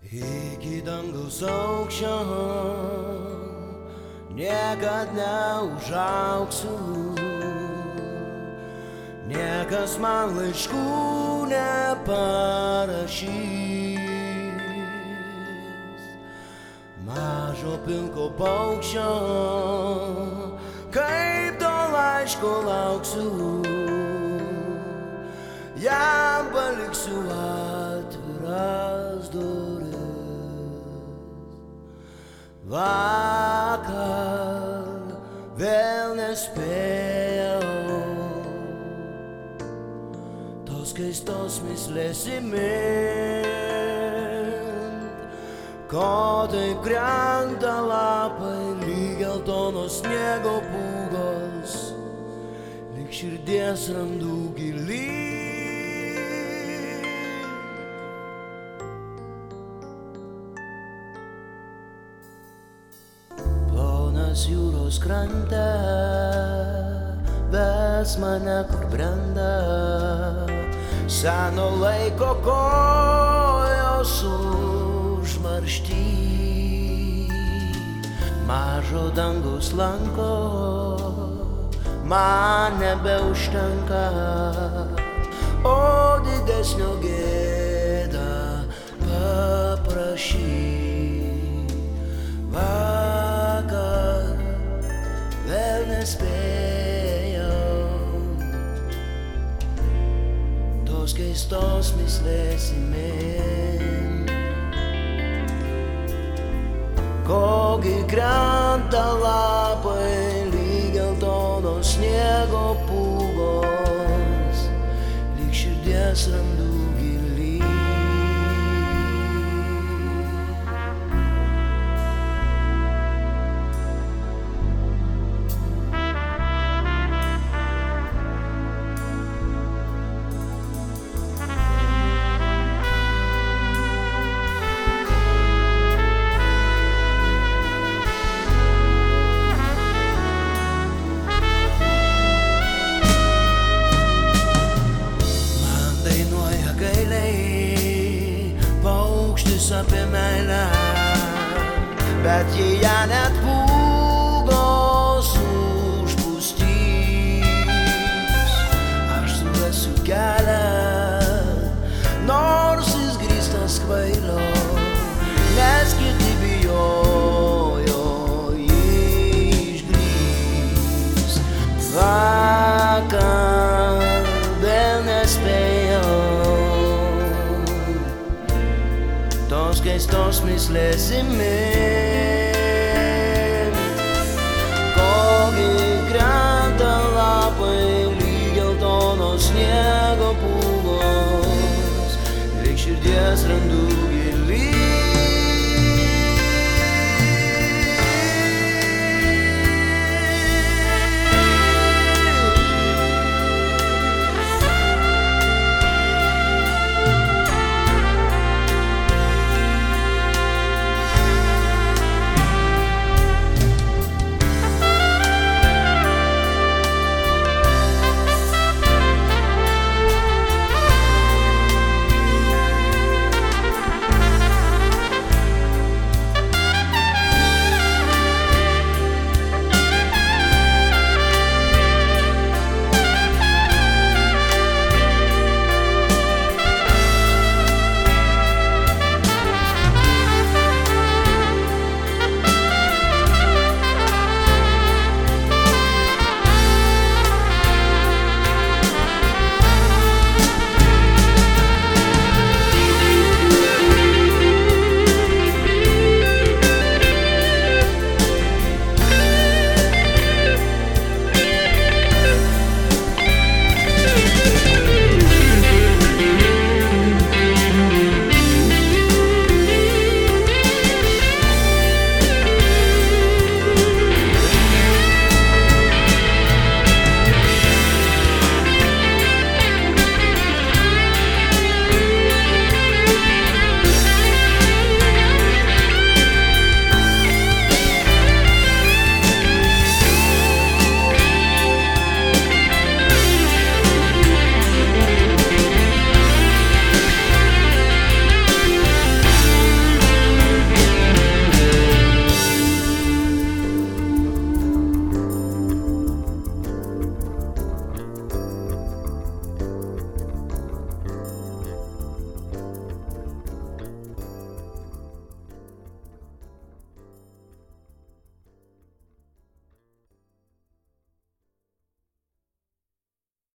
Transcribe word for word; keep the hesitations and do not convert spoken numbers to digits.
Iki dangaus aukščio niekad neužaugsiu, niekas man laiškų neparašys. Mažo pilko paukščio, kaip to laiško lauksiu, jam paliksiu atviras duris. Vakar vėl nespėjau tos keistos mislės įmint, ko taip krenta lapai lyg geltonos sniego pūgos, lyg širdies randų gilyn. Jūros krante ves mane kur brenda, seno laiko kojos užmaršty. Mažo dangaus lanko man nebeužtenka, o didesnio gėda paprašy. Nespėjau tos keistos mislės įmint, kogi krenta lapai lyg geltonos sniego pūgos, lyg širdies randų gilyn. Apie meilę, bet jei ją net pūgos užpustys, aš surasiu kelią, nors jis grįstas kvailio, nes kiti bijojo jį išgrįs. Vakar vėl nespėjau tos keistos mislės įmint, kogi krenta lapai lyg geltonos sniego pūgos, lyg širdies randų gilyn.